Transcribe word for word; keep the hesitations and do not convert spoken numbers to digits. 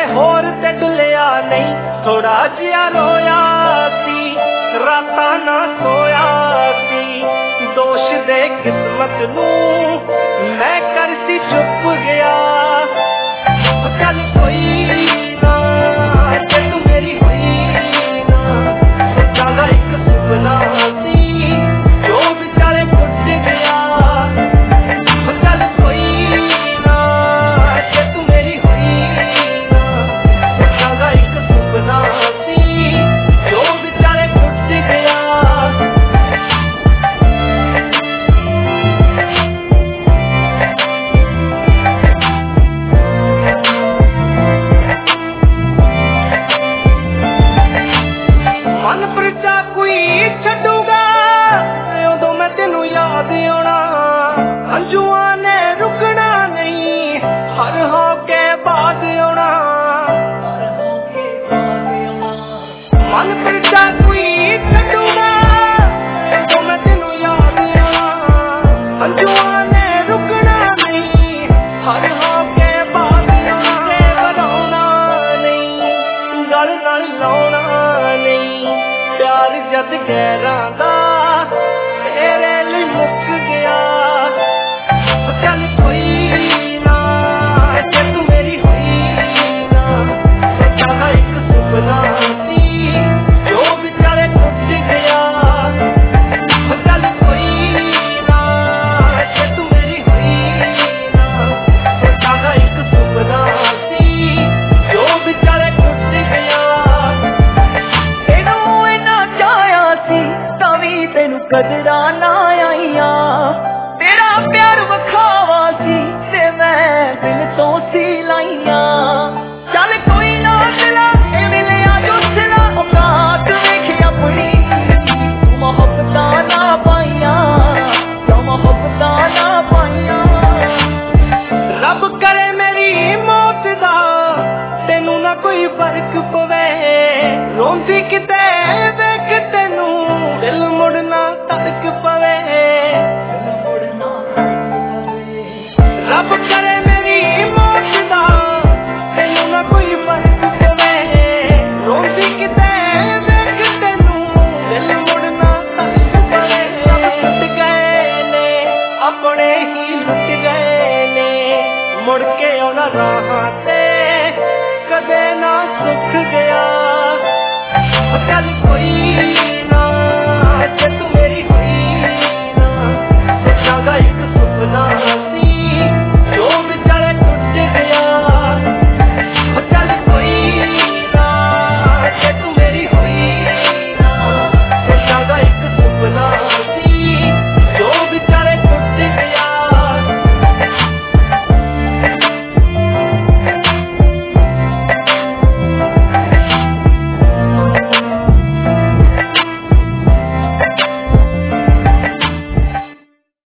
होर ते डुलिया नहीं, थोड़ा जिहा रोया सी, रातां ना सोया सी। दोष दे किस्मत नू मैं कर सी चुप गया। चल कोई ना जे तू मेरी होई ना, सोचांगा एक सुपना सी जो विचाले टुट गया। चल कोई ना जे तू मेरी होई ना, सोचांगा एक सुपना सी जो विचाले टुट गया। मन परचा कोई छड्डूगा उदों मैं तेनू याद आना, हंजुआं ने रुकना नहीं, हर हो के बाद आना। मन परचा कोई छड्डूगा उदों मैं तेनू याद आना, हंजुआं ने रुकना नहीं, हर हो के बाद आना। बनाउणा नहीं, गल नाल लाउणा नहीं, प्यार जद गैरां दा तेरे लिए मुक गया। चल कोई ना जे तू मेरी होई ना, सोचांगा एक सुपना सी जो विचाले टुट गया। चल कोई ना जे तू मेरी होई ना, सोचांगा एक सुपना सी जो विचाले टुट गया। तेनू कदरा ना आईया, तेरा प्यार वखावा सी ते मैं दिल तो सी लाइया। चल कोई ना दिला ए मिलिया जो सिला, औकात वेखी अपनी तू मोहब्बतां ना पाइया, जो मोहब्बतां ना पाइया। रब करे मेरी मौत दा तेनू ना कोई फर्क पवे, रोंदी किते वेख तेनू दिल मुड़ना तड़क पवे। रब करे मेरी मौत दा तेनू ना कोई फर्क पवे, रोंदी किते वेख तेनू दिल मुड़ना तड़क पवे। सब टुट गए ने अपने ही लुट गए ने, मुड़ के उन्हां राहां ते कदे ना सुख गया। चल कोई